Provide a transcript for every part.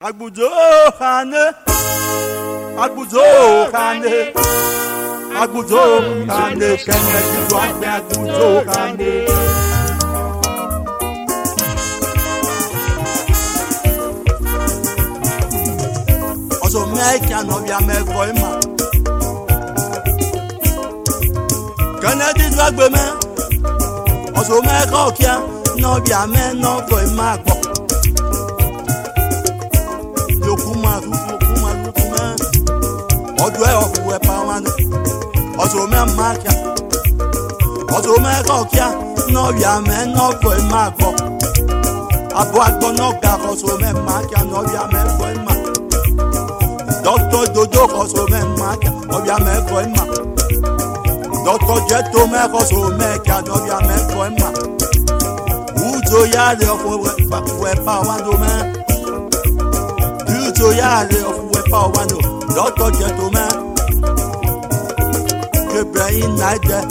Agbuzo kane, agbuzo kane, agbuzo kane, kene tizo agbe agbuzo kane. Oso meka no bia me koima. Kene tizo agbe me. Oso meka okia no bia me no koima gbo. Odwe okuwe pawano ozo me makia ozo me kokia no bia me no foi magbo abo agbo no ga ozo me makia no bia me foi ma doctor dodo ozo me makia no bia me foi ma doctor jeto me ozo me kia no bia me foi ma uzo ya le okuwe pawano me uzo ya le okuwe pawano Doctor gentleman, get brain night there,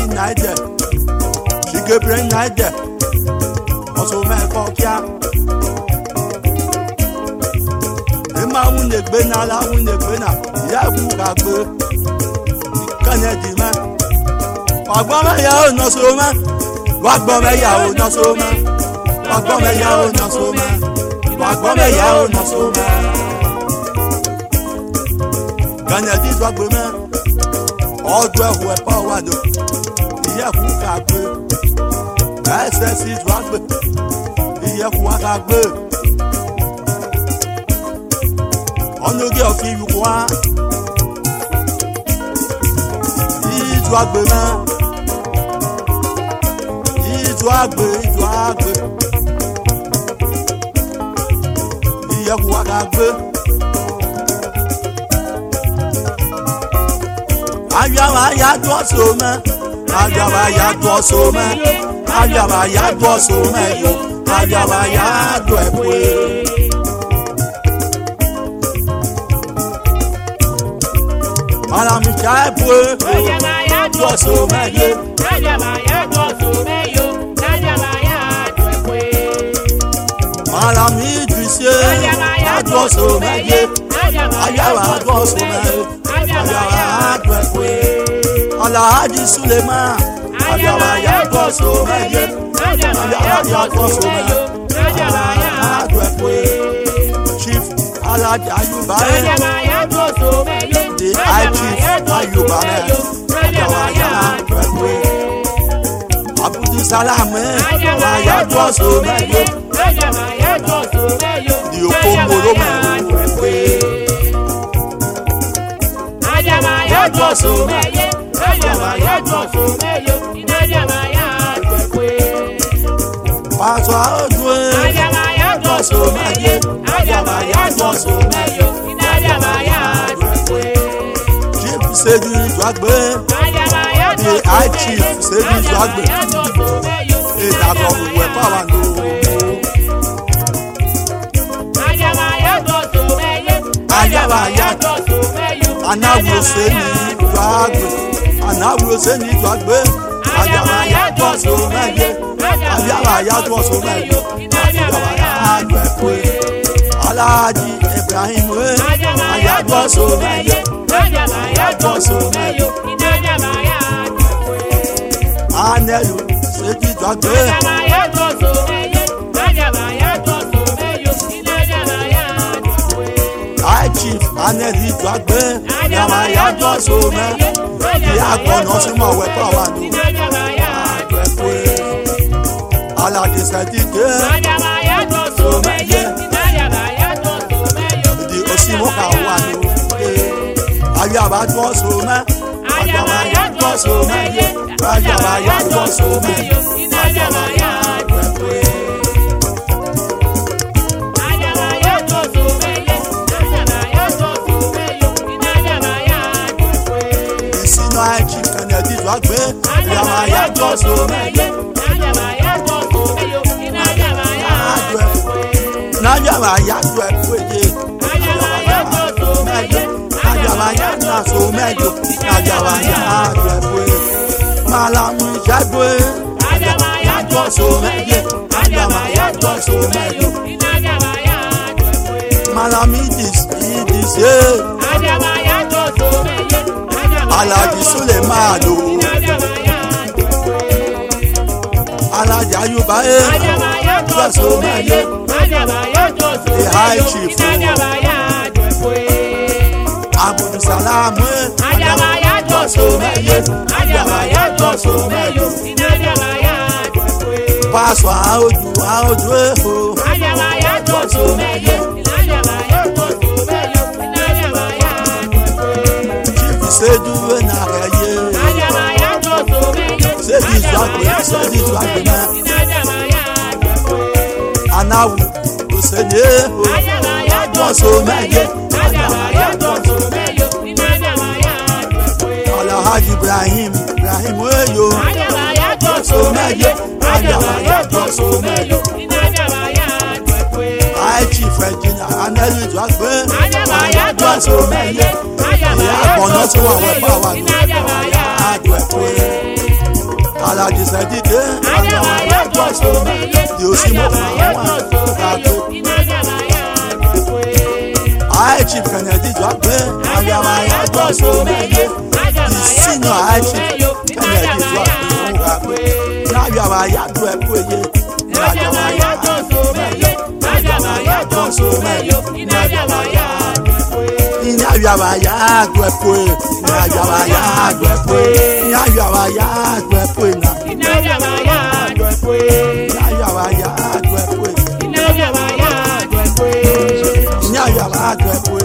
she get brain night there. Also, man, fuck ya. Emma wouldn't have been ala, wouldn't have been a yabu good. Canady man. Wagoma yao, no so man. Wagoma yao, no so man. Wagoma yao, no so man. Wagoma yao, no so man. Canadi doit demain, on doit jouer pas au wado. Il y a fou qu'à peu, SSI doit peu, il y a fou qu'à peu. On ne dit au fil du roi, il doit demain, il doit peu, il y a fou qu'à peu. Ayaba ya do so me, ayaba ya do so me, ayaba ya do so me yo, ayaba ya do ewe. Mala mi cha ewe, ayaba ya do so me yo, ayaba ya do so me yo, ayaba ya do ewe. Mala mi dise, ayaba ya do so me yo, ayaba do so me yo. Alhaji Suleiman Ayaba ya goso meye Ayaba ya goso meye Ayaba ya dwekwe Chief Alhaji Ayuba Ayaba ya goso meye The High Chief Ayuba Ayaba ya dwekwe Abdul Salam Ayaba ya goso meye Ayaba ya goso meye The Okomoro dwekwe Ayaba ya goso meye Ayaba ya goso meyo Ayaba ya dwekwe Paso adwe Ayaba ya goso meye Ayaba ya goso meyo Ayaba ya dwekwe Chief Sedi Dwagbe Ayaba ya goso meyo High Chief Sedi Dwagbe Edabo uwe pawando Ayaba ya goso meyo Ayaba ya goso meyo Anawo Sedi Dwagbe Anawo Sedi Dwagbe Ayaba ya goso meye Ayaba ya goso meyo Ayaba ya dwekwe Alhaji Ibrahim Ayaba ya goso meye Ayaba ya goso meyo Ayaba ya dwekwe Anelu Sedi Dwagbe Ayaba ya goso meye Ayaba ya goso meyo Ayaba ya dwekwe High Chief Anelu Dwagbe Ayaba ya goso meye Ìyá àgbọ̀nà súnmọ̀ wẹ̀ pọ̀ wà ní àgbẹ̀pẹ̀. Aládé sẹ́díkẹ́. Ayaba ya goso meye. Ayaba ya goso meyo. Ìdí òsínwó kà wà ní òkè. Ayaba goso mẹ́. Ayaba ya goso meye. Ayaba ya goso meyo. Ayaba ya àgbẹ̀pẹ̀. Ayaba ya goso meye. Ayaba ya goso meyo. Ayaba ya àgbẹ̀pẹ̀. Ìsínú àìjí Kennedy Dwagbe. Ayaba ya goso meye. Ayaba ya goso meyo. Ayaba ya àgbẹ̀pẹ̀. Ayaba ya dwekwe ye. Ayaba ya goso meye. Ayaba ya goso meyo. Ayaba ya dwekwe. Malamu Jagbe. Ayaba ya goso meye. Ayaba ya goso meyo. Ayaba ya dwekwe. Malamidis Idise Alhaji Sulemanu Alhaji Ayuba Dosomeye the high chief Abudu Salam Dosomeye Pastor Aodu Dosomeye Chief Sedu Naraye Sedi Zwagbe Anawu Osenye Dosomeye Alhaji Ibrahim Weyo Dosomeye I Chief Regina Anelu Zwagbe Dosomeye Ìyàgbọ́nà tó wà wẹ́pà wà ní àgbẹ̀pẹ́ Alhaji Sẹ́dídé di òsì mọ́ fún àwọn àgbẹ̀ I Chief Kennedy Zwagbe Dosomeye the senior I Chief Kennedy Zwagbe àgbẹ̀pẹ́ Nyaya